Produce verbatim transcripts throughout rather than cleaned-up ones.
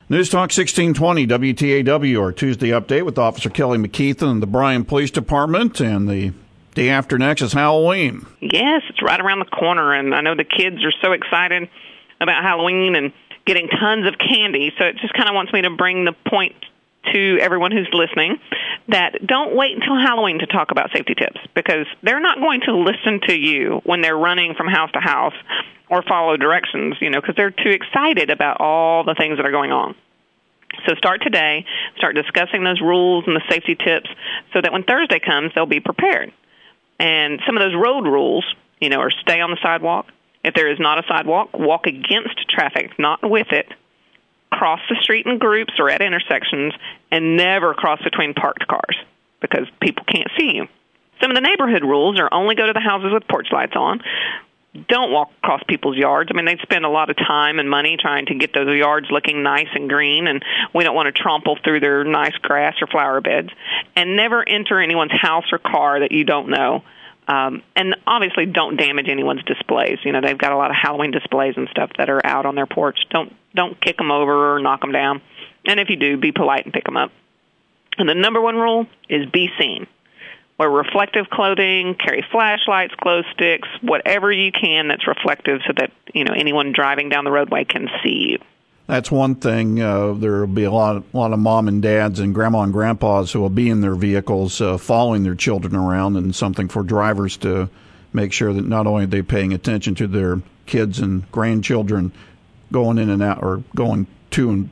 News Talk sixteen twenty W T A W, our Tuesday update with Officer Kelly McKeithen and the Bryan Police Department. And the day after next is Halloween. Yes, it's right around the corner, and I know the kids are so excited about Halloween and getting tons of candy, so it just kind of wants me to bring the point to everyone who's listening that don't wait until Halloween to talk about safety tips, because they're not going to listen to you when they're running from house to house or follow directions, you know, because they're too excited about all the things that are going on. So start today, start discussing those rules and the safety tips so that when Thursday comes, they'll be prepared. And some of those road rules, you know, are stay on the sidewalk. If there is not a sidewalk, walk against traffic, not with it. Cross the street in groups or at intersections, and never cross between parked cars because people can't see you. Some of the neighborhood rules are only go to the houses with porch lights on. Don't walk across people's yards. I mean, they spend a lot of time and money trying to get those yards looking nice and green, and we don't want to trample through their nice grass or flower beds. And never enter anyone's house or car that you don't know. Um, and obviously don't damage anyone's displays. You know, they've got a lot of Halloween displays and stuff that are out on their porch. Don't don't kick them over or knock them down. And if you do, be polite and pick them up. And the number one rule is be seen. Wear reflective clothing, carry flashlights, glow sticks, whatever you can that's reflective so that, you know, anyone driving down the roadway can see you. That's one thing. Uh, there will be a lot, a lot of mom and dads and grandma and grandpas who will be in their vehicles uh, following their children around, and something for drivers to make sure that not only are they paying attention to their kids and grandchildren going in and out or going to and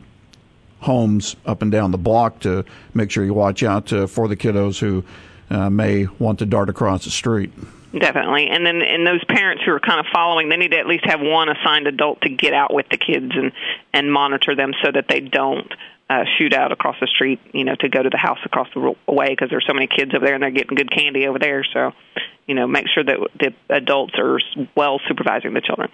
homes up and down the block, to make sure you watch out uh, for the kiddos who uh, may want to dart across the street. Definitely. And then and those parents who are kind of following, they need to at least have one assigned adult to get out with the kids and, and monitor them so that they don't uh, shoot out across the street, you know, to go to the house across the way, because there's so many kids over there and they're getting good candy over there. So, you know, make sure that the adults are well supervising the children.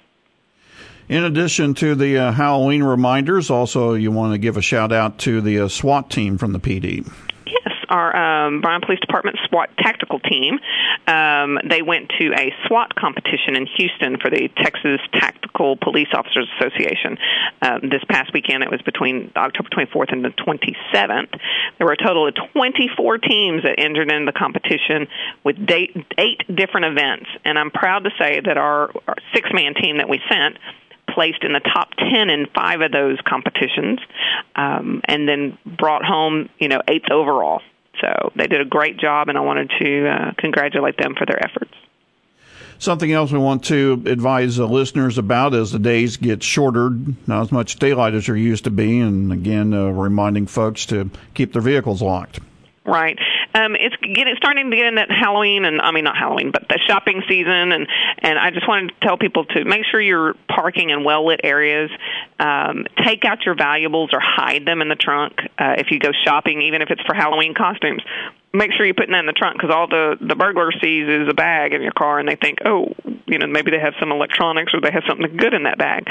In addition to the uh, Halloween reminders, also you want to give a shout out to the uh, SWAT team from the P D. Our um, Bryan Police Department SWAT tactical team. Um, they went to a SWAT competition in Houston for the Texas Tactical Police Officers Association. Um, this past weekend, it was between October twenty-fourth and the twenty-seventh. There were a total of twenty-four teams that entered in the competition with eight, eight different events. And I'm proud to say that our, our six-man team that we sent placed in the top ten in five of those competitions, um, and then brought home, you know, eighth overall. So they did a great job, and I wanted to uh, congratulate them for their efforts. Something else we want to advise uh, listeners about as the days get shorter, not as much daylight as there used to be, and again, uh, reminding folks to keep their vehicles locked. Right. Um, it's getting starting to get in that Halloween, and I mean not Halloween, but the shopping season, and, and I just wanted to tell people to make sure you're parking in well-lit areas. Um, take out your valuables or hide them in the trunk uh, if you go shopping, even if it's for Halloween costumes. Make sure you're putting that in the trunk, because all the, the burglar sees is a bag in your car, and they think, oh, you know, maybe they have some electronics or they have something good in that bag.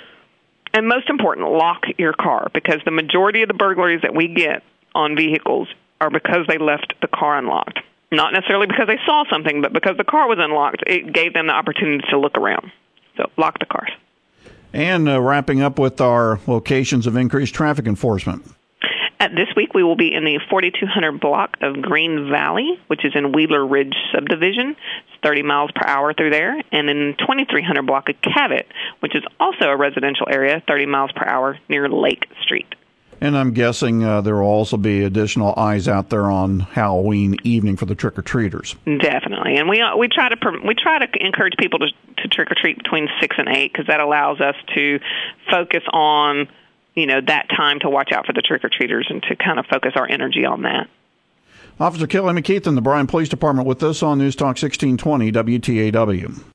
And most important, lock your car, because the majority of the burglaries that we get on vehicles are because they left the car unlocked. Not necessarily because they saw something, but because the car was unlocked, it gave them the opportunity to look around. So lock the cars. And uh, wrapping up with our locations of increased traffic enforcement. At this week, we will be in the forty-two hundred block of Green Valley, which is in Wheeler Ridge subdivision. It's thirty miles per hour through there. And in twenty-three hundred block of Cabot, which is also a residential area, thirty miles per hour near Lake Street. And I'm guessing uh, there will also be additional eyes out there on Halloween evening for the trick-or-treaters. Definitely, and we uh, we try to we try to encourage people to, to trick-or-treat between six and eight, because that allows us to focus on, you know, that time to watch out for the trick-or-treaters and to kind of focus our energy on that. Officer Kelly McKeithen, the Bryan Police Department, with us on News Talk sixteen twenty W T A W.